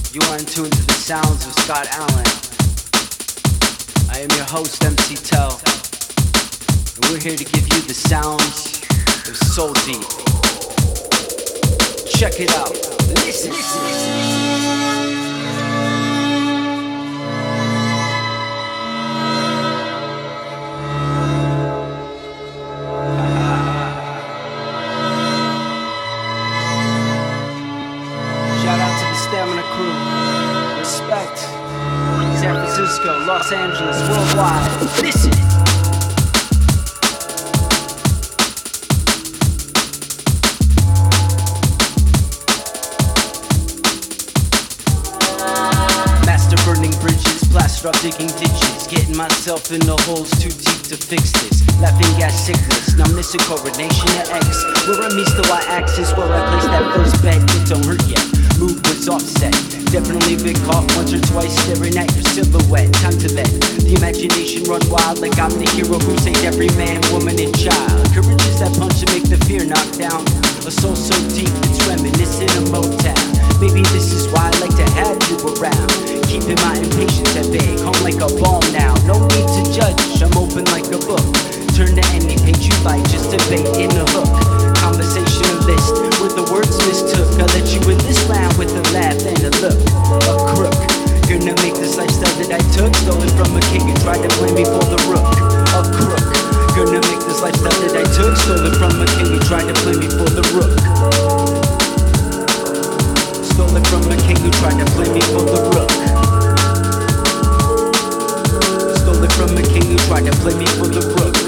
You are in tune to the sounds of Scott Allen. I am your host, MC Tell, and we're here to give you the sounds of Soul Deep. Check it out. Listen. Shout out to the Stamina crew. Respect. San Francisco, Los Angeles, worldwide. Listen. Master burning bridges, plaster up digging ditches, getting myself in the holes too deep to fix this. Laughing gas sickness, numbness and coronation of X. Where I meets the Y-axis, where I place that first bet, it don't hurt yet. Mood was offset, definitely been caught once or twice staring at your silhouette. Time to let the imagination run wild, like I'm the hero who saved every man, woman, and child. Courage is that punch to make the fear knock down. A soul so deep it's reminiscent of Motown. Maybe this is why I like to have you around, keeping my impatience at bay, calm like a bomb now. No need to judge, I'm open like a book. Turn to any page you like, just a bait in a hook. Conversationalist, with the words mistook. I let you in this round with a laugh and a look. A crook, gonna make this lifestyle that I took, stolen from a king and tried to blame me for the rook. A crook, gonna make this lifestyle that I took, stolen from a king and tried to blame me for the rook. Stole it from a king who tried to blame me for the rook. Stole it from a king who tried to blame me for the rook.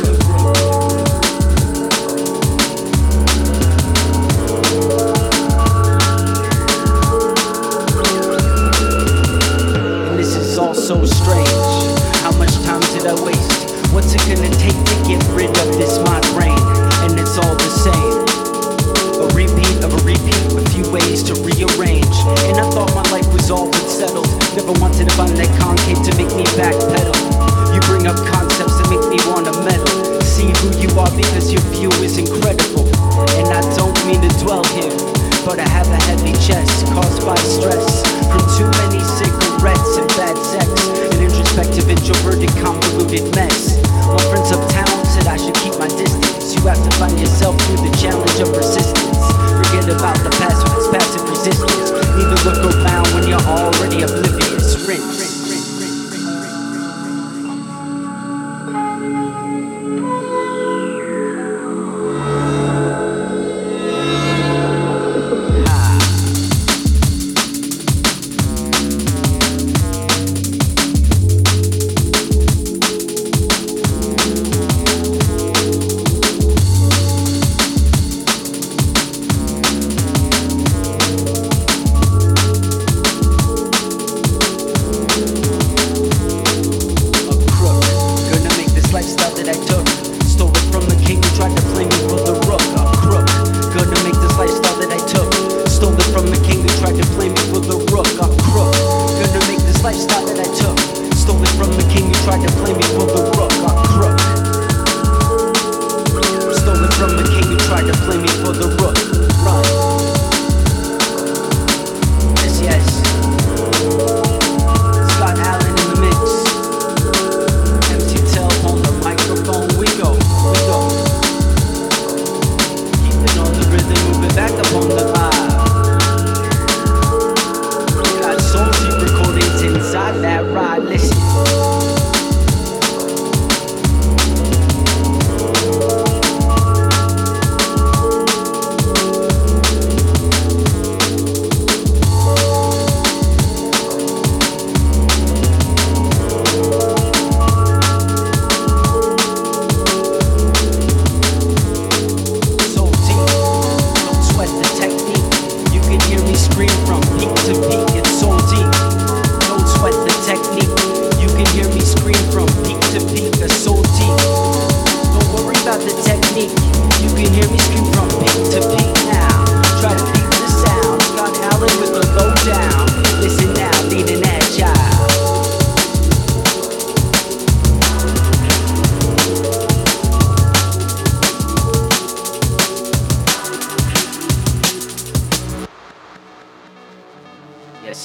And this is all so strange. How much time did I waste? What's it gonna take to get rid of this my brain? And it's all the same. A repeat of a repeat with few ways to rearrange. And I thought my life was all but settled. Never wanted to find that concave to make me backpedal. You bring up concepts that make me wanna meddle. See who you are because your view is incredible. And I don't mean to dwell here, but I have a heavy chest caused by stress from too many cigarettes and bad sex. An introspective, introverted, convoluted mess. My friends uptown said I should keep my distance. You have to find yourself through the challenge of persistence. Forget about the past when it's passive resistance. Need to look around when you're already oblivious. Rinse.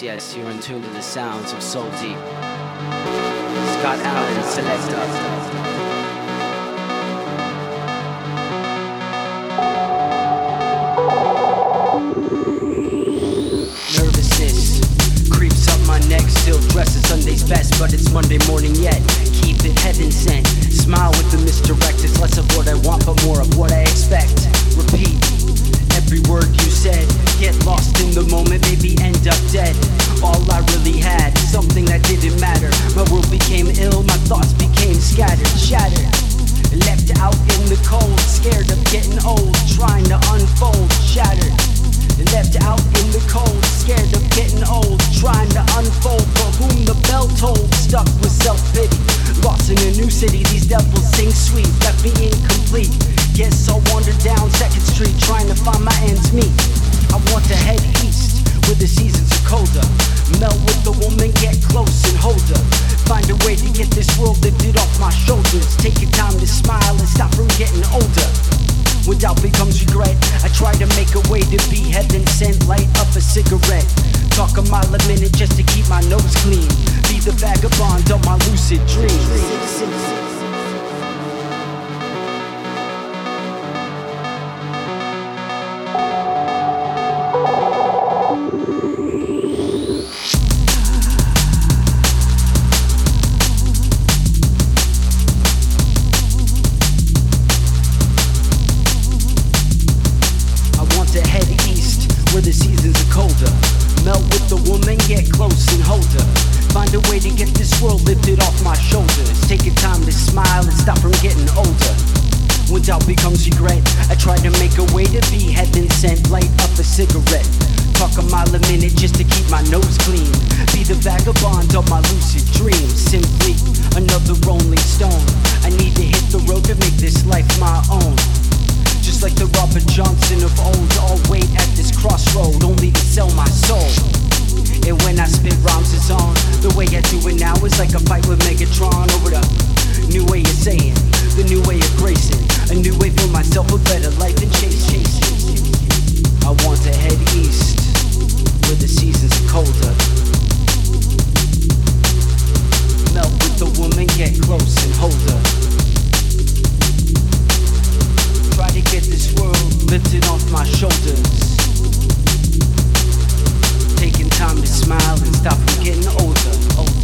yes, you're in tune to the sounds of Soul Deep. Scott Allen, Selector. Still dressed as Sunday's best, but it's Monday morning yet. Keep it heaven sent. Smile with the misdirect. It's less of what I want, but more of what I expect. Repeat every word you said. Get lost in the moment, maybe end up dead. All I really had, something that didn't matter. My world became ill, my thoughts became scattered, shattered. Left out in the cold, scared of getting old, trying to unfold, shattered. Left out in the cold, scared of getting old, trying to unfold, for whom the bell tolled, stuck with self-pity. Lost in a new city, these devils sing sweet, left me incomplete. Guess I'll wander down 2nd Street, trying to find my ends meet. I want to head east, where the seasons are colder. Melt with the woman, get close and hold her. Find a way to get this world lifted off my shoulders. Take your time to smile and stop from getting older. When doubt becomes regret, I try to make a way to be heaven sent. Light up a cigarette, talk a mile a minute just to keep my nose clean. Be the vagabond of my lucid dreams. Where the seasons are colder. Melt with the woman, get close and hold her. Find a way to get this world lifted off my shoulders. Take your time to smile and stop from getting older. When doubt becomes regret, I try to make a way to be heaven sent. Light up a cigarette, talk a mile a minute just to keep my nose clean. Be the vagabond of my lucid dreams. Simply another rolling stone. I need to hit the road to make this life my own. Just like the Robert Johnson of old, I'll wait at this crossroad only to sell my soul. And when I spit rhymes it's on, the way I do it now is like a fight with Megatron over the new way of saying, the new way of gracing, a new way for myself, a better life and chase. I want to head east, where the seasons are colder. Melt with the woman, get close and hold her. Try to get this world lifted off my shoulders. Taking time to smile and stop from getting older.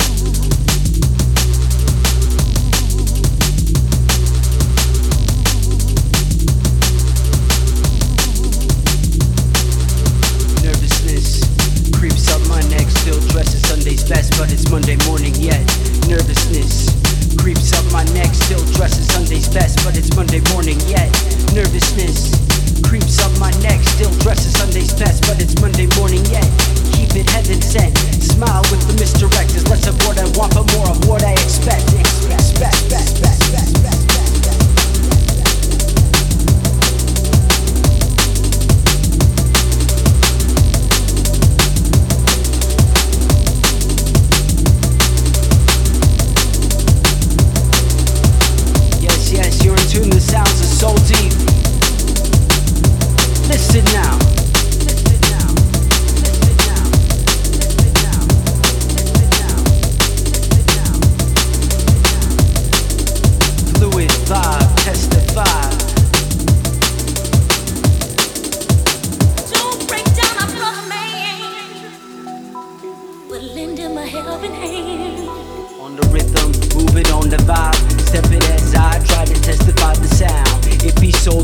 Nervousness creeps up my neck, still dressed as Sunday's best, but it's Monday morning yet. Nervousness creeps up my neck, still dressed as Sunday's best, but it's Monday morning yet. Nervousness creeps up my neck, still dressed as Sunday's best, but it's Monday morning yet. Keep it heaven sent, smile with the misdirect. Is less of what I want, but more of what I expect. Yes, you're in tune to the sounds of Soul Deep. Listen now. Fluid vibe, testify. Don't break down, I'm not a man, but lend him a helping hand. On the rhythm, move it on the vibe. Step it as I try to testify the sound. It be so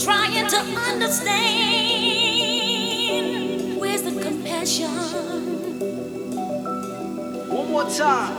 trying to understand. Where's the compassion? One more time.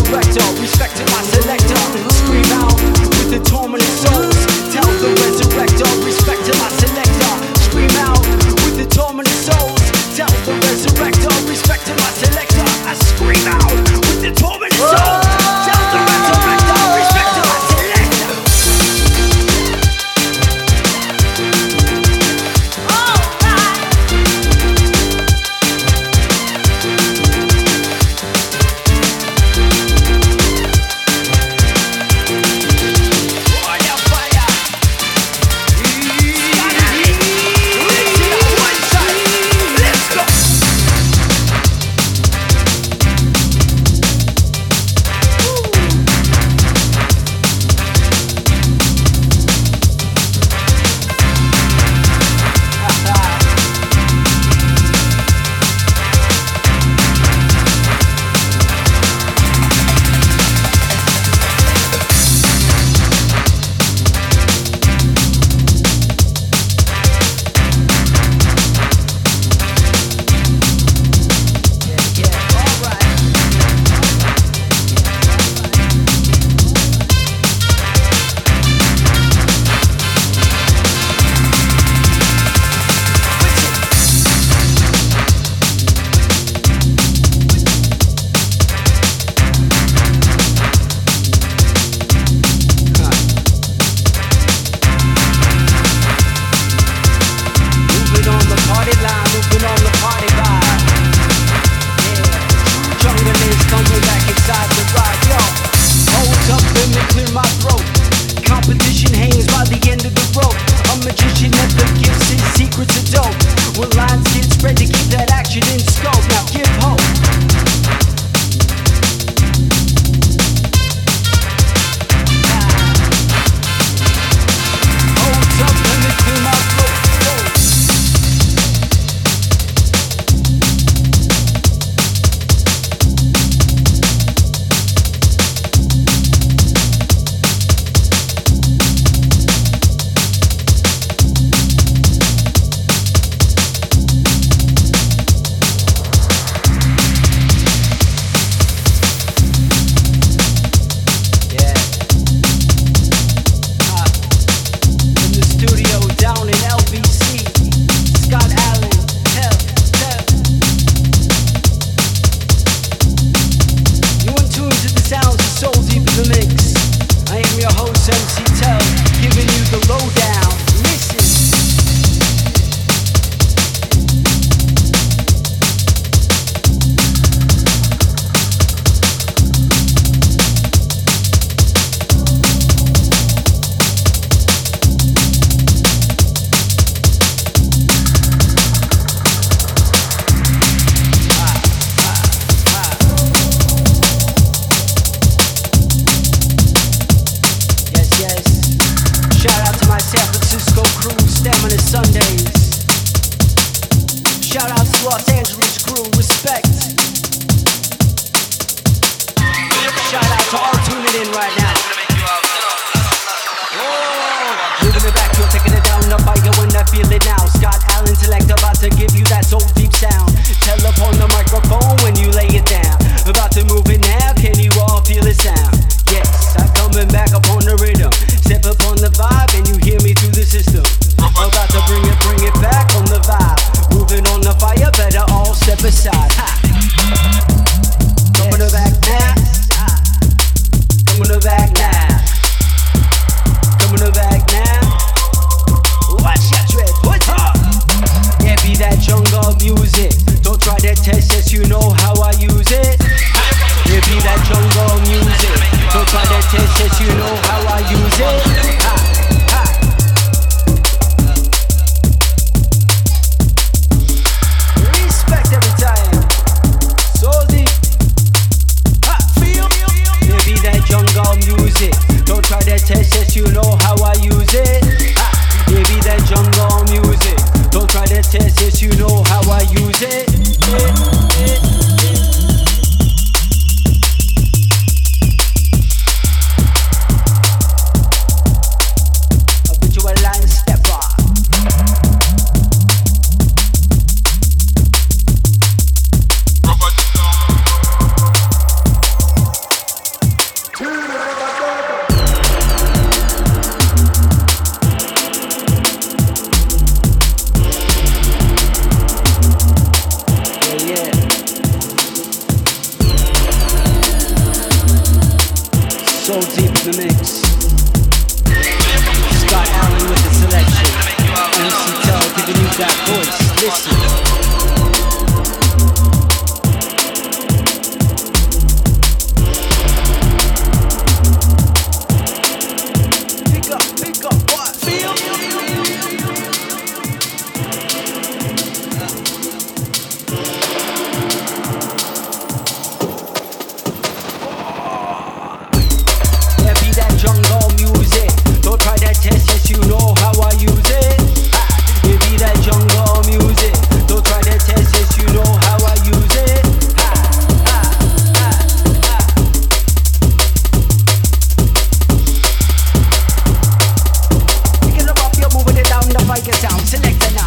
resurrector, respecting my selector. Scream out with the tormented souls. Tell the resurrector, respecting my selector. Scream out with the tormented souls. Tell the resurrector, respecting my selector. I scream out with the tormented souls. Tell the resurrector, respecting my selector. Coming back now. Coming back. Listen. Pick up what? Feel? Yeah, be that jungle music. Don't try that test, yes you know how I use it. Yeah, be that jungle music. Don't try that test, yes you know how I use it. Pick it up, you're moving it down the mic sound. Select it now.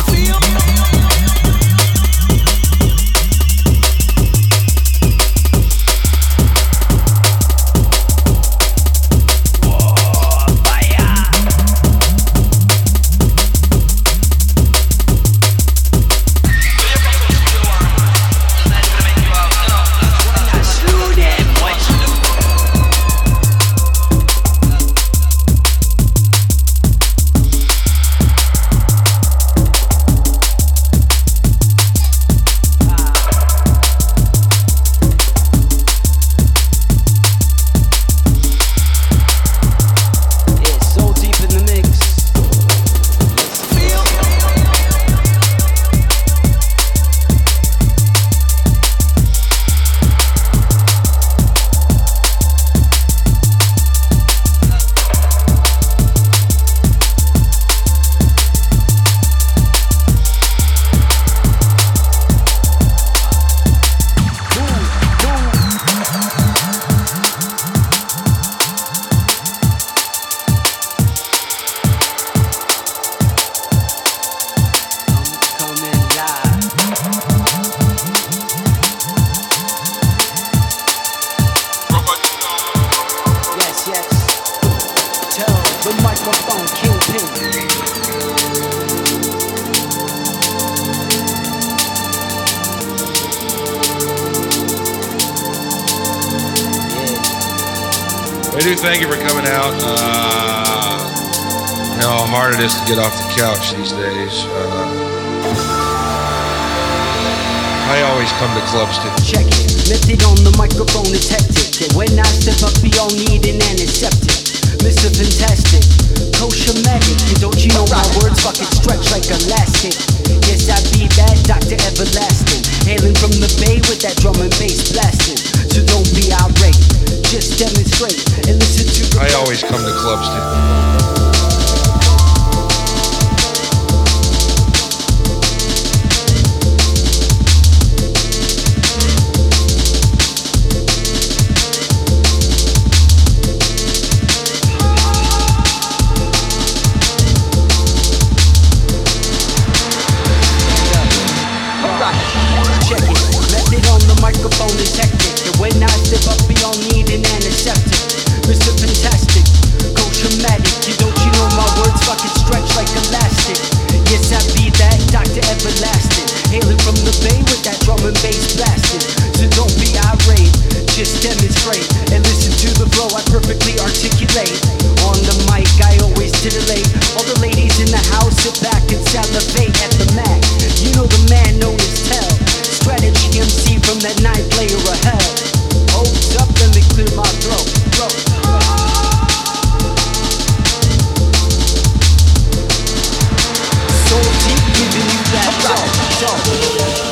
Thank you for coming out. You know how hard it is to get off the couch these days. I always come to clubs to check it. Lifted on the microphone is hectic. And when I step up, we all need an antiseptic. Mr. Fantastic, kosher medic. Don't you know my words fucking stretch like elastic? Yes, I be that Dr. Everlasting. Hailing from the bay with that drum and bass blasting. So don't be irate. Just demonstrate and listen to the I always come to clubs to check it. Method on the microphone is hectic. And when I step up, we all need an antiseptic. Mr. Fantastic, kosher-matic. You know my words fucking stretch like elastic. Yes, I be that Dr. Everlasting. Hailing from the bay with that drum and bass blasting. So don't be irate, just demonstrate. And listen to the flow I perfectly articulate. On the mic, I always titillate. All the ladies in the house sit back and salivate at the Mac. You know the man known as Tell. Strategy MC from that night player of hell. Hold up, let me clear my throat. So deep, giving you that dope.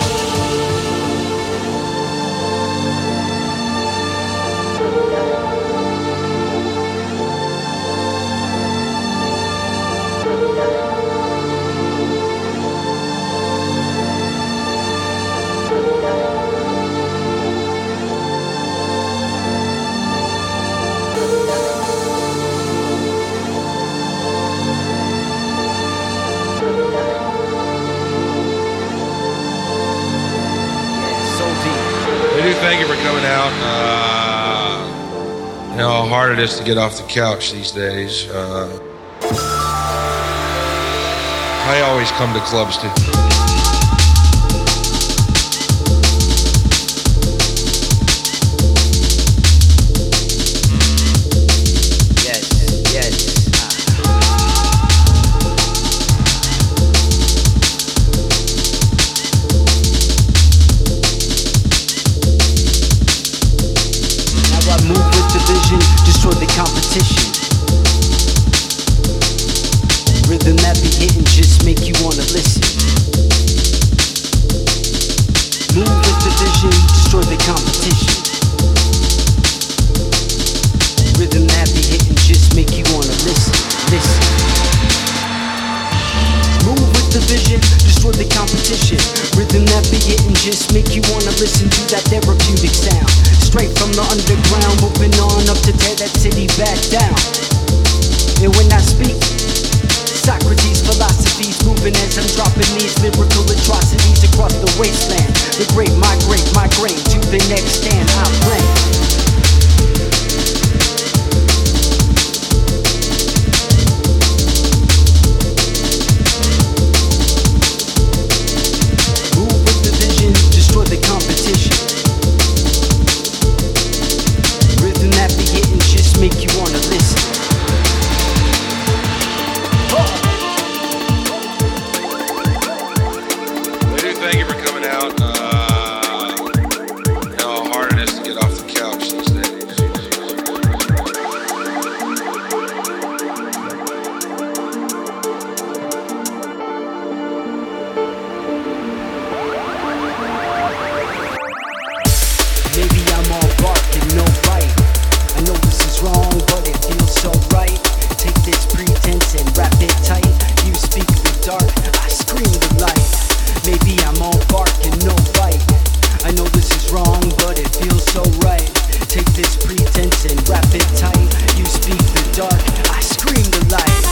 Thank you for coming out. You know how hard it is to get off the couch these days. I always come to clubs to competition. Rhythm that be hitting just make you wanna listen to that therapeutic sound. Straight from the underground, moving on up to tear that city back down. And when I speak, Socrates' philosophies moving as I'm dropping these lyrical atrocities across the wasteland. The great migrate to the next stand I plan. Move with the vision, destroy the competition. Rhythm that be hitting just make you wanna listen. Thank you for coming out. You know how hard it is to get off the couch these days. Maybe I'm all bark and no bite. I know this is wrong, but it feels so right. Take this pretense and wrap it tight. You speak the dark, I scream the light. Maybe I'm all bark and no bite. I know this is wrong, but it feels so right. Take this pretense and wrap it tight. You speak the dark, I scream the light.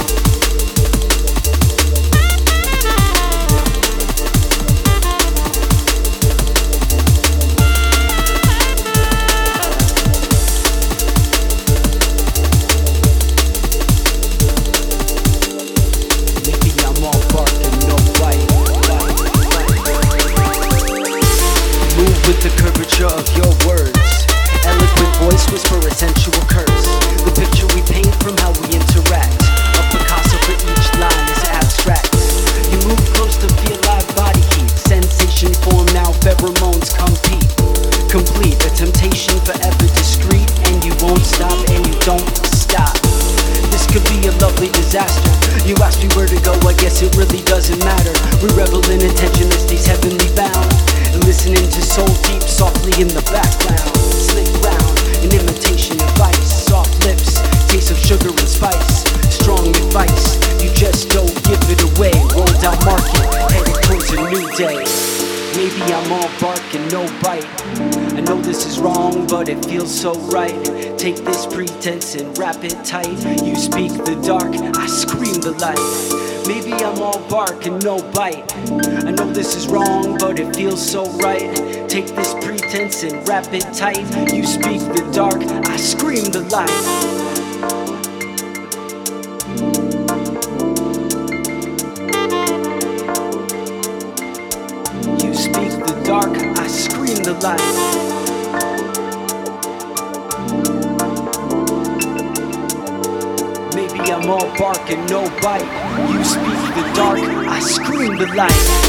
With the curvature of your words, eloquent voice whisper a sensual curse. The picture we paint from how we interact, a Picasso for each line is abstract. You move close to feel live body heat, sensation form now pheromones compete. Complete a temptation forever discreet, and you won't stop and you don't stop. This could be a lovely disaster. You ask me where to go, I guess it really doesn't matter. We revel in attention as these heavenly bound, listening to soul deep softly in the background. Slick round, an imitation of ice. Soft lips, taste of sugar and spice. Strong advice, you just don't give it away. Rolled out market, headed towards a new day. Maybe I'm all bark and no bite. I know this is wrong, but it feels so right. Take this pretense and wrap it tight. You speak the dark, I scream the light. Maybe I'm all bark and no bite. I know this is wrong, but it feels so right. Take this pretense and wrap it tight. You speak the dark, I scream the light. You speak the dark, I scream the light. Maybe I'm all bark and no bite. You speak the dark, I scream the light.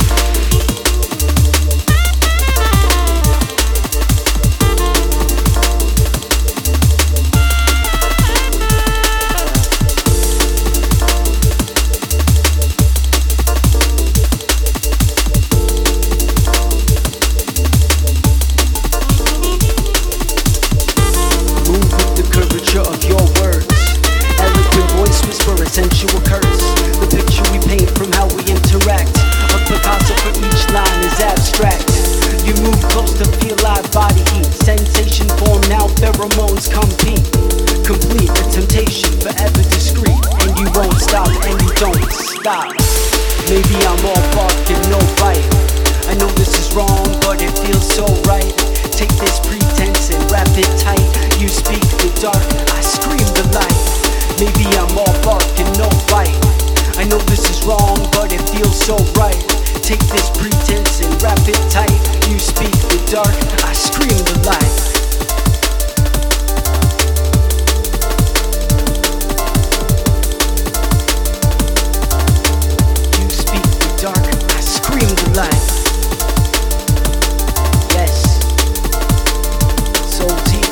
Sensual curse, the picture we paint from how we interact. A Picasso for each line is abstract. You move close to feel live body heat. Sensation form now pheromones compete. Complete a temptation forever discreet, and you won't stop and you don't stop. Maybe I'm all bark and no bite. I know this is wrong, but it feels so right. Take this pretense and wrap it tight. You speak the dark, I scream the light. Maybe I'm all bark and no bite. I know this is wrong, but it feels so right. Take this pretense and wrap it tight. You speak the dark, I scream the light. You speak the dark, I scream the light. Yes, Soul Deep.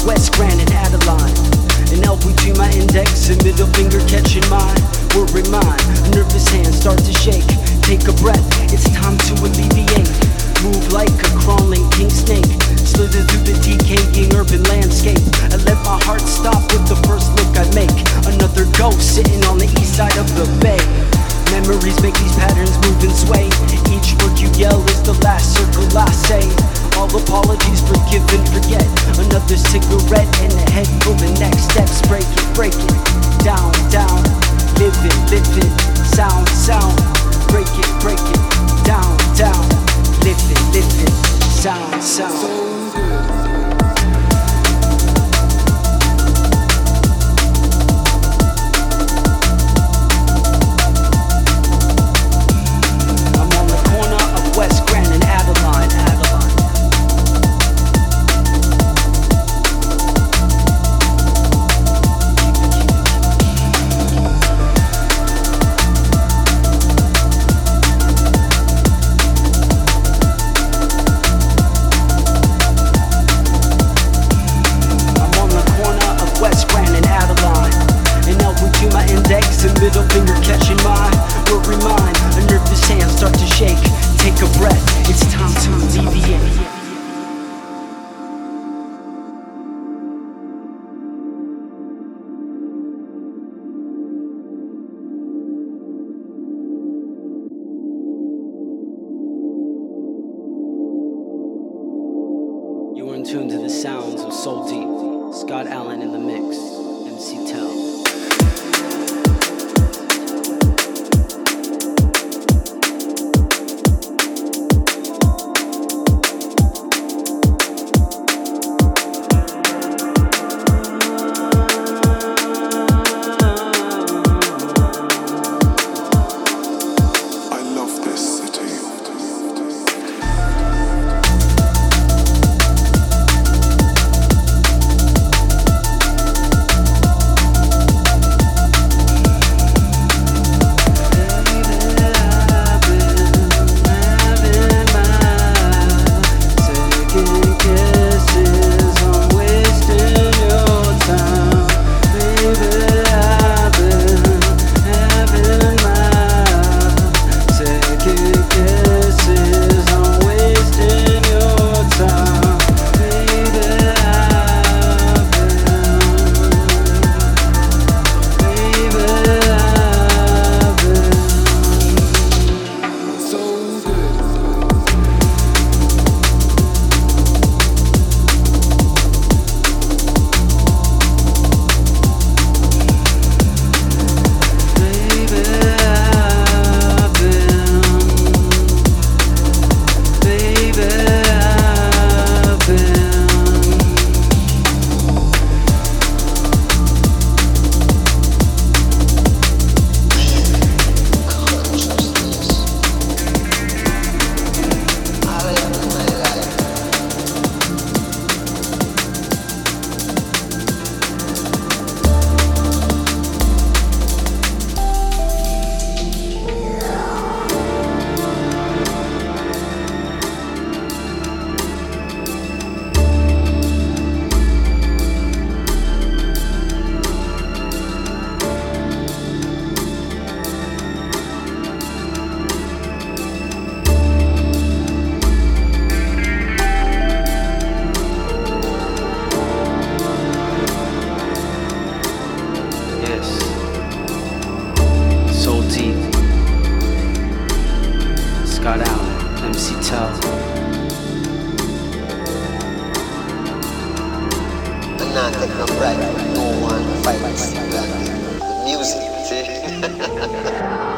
West Grand and Adeline. An L between my index and middle finger catching mine. Word remind, nervous hands start to shake. Take a breath, it's time to alleviate. Move like a crawling king snake. Slither through the decaying urban landscape. I let my heart stop with the first look I make. Another ghost sitting on the east side of the bay. Memories make these patterns move and sway. Each word you yell is the last circle I say. All apologies, forgive and forget. Another cigarette and a head full of next steps. Break it, down, down. Live it, sound, sound. Break it, down, down. Live it, sound, sound. West Grand and Adeline. I'm on the corner of West Grand and Adeline. An elbow to my index and middle finger catching mine. Will remind, a nervous hand start to shake. Take a breath, it's time to alleviate. You are in tune to the sounds of Soul Deep. Scott Allen in the mix, MC Tell. Scott Allen, MC Tell. I'm not taking a break, no one fight the music, see?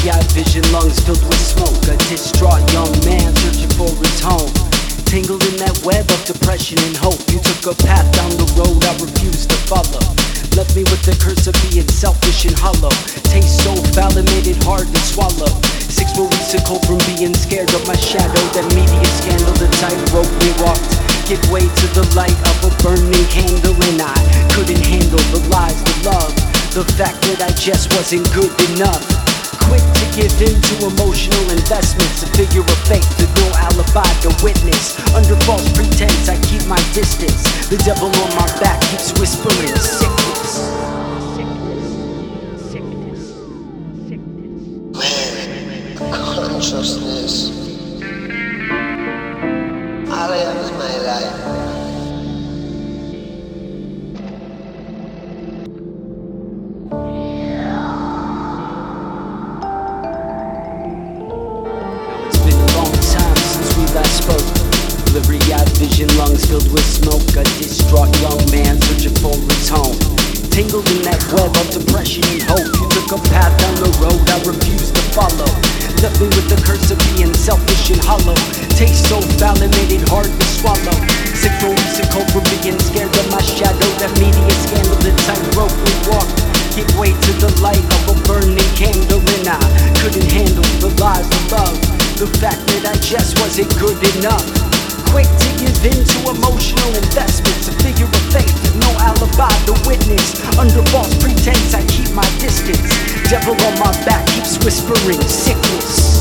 Blurry-eyed vision, lungs filled with smoke. A distraught young man searching for his home. Tangled in that web of depression and hope. You took a path down the road I refused to follow. Left me with the curse of being selfish and hollow. Taste so foul it made it hard to swallow. 6 more weeks ago from being scared of my shadow. That media scandal, the tightrope we walked. Give way to the light of a burning candle, and I couldn't handle the lies, the love, the fact that I just wasn't good enough. Quick to give in to emotional investments, a figure of faith, with no alibi to witness. Under false pretense, I keep my distance. The devil on my back keeps whispering sickness. Man, consciousness. All I have is my life. Last spoke. Blurry-eyed vision, lungs filled with smoke. A distraught young man searching for his home. Tangled in that web of depression and hope. You took a path down the road I refused to follow. Left me with the curse of being selfish and hollow. Taste so foul it made it hard to swallow. 6 more weeks ago from being scared of my shadow. That media scandal, the tightrope we walked. Give way to the light of a burning candle, and I couldn't handle the lies, the love, the fact that I just wasn't good enough. Quick to give in to emotional investments, a figure of faith with no alibi to witness. Under false pretense, I keep my distance. Devil on my back keeps whispering sickness.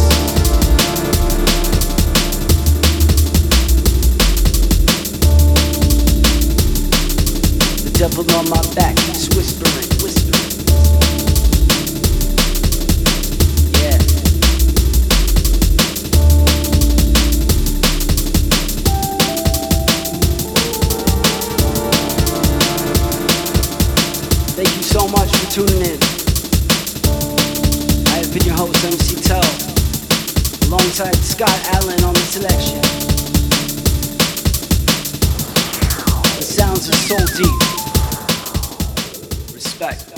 The devil on my back keeps whispering. Thank you so much for tuning in. I have been your host, MC Tell, alongside Scott Allen on the selection. The sounds are so deep. Respect.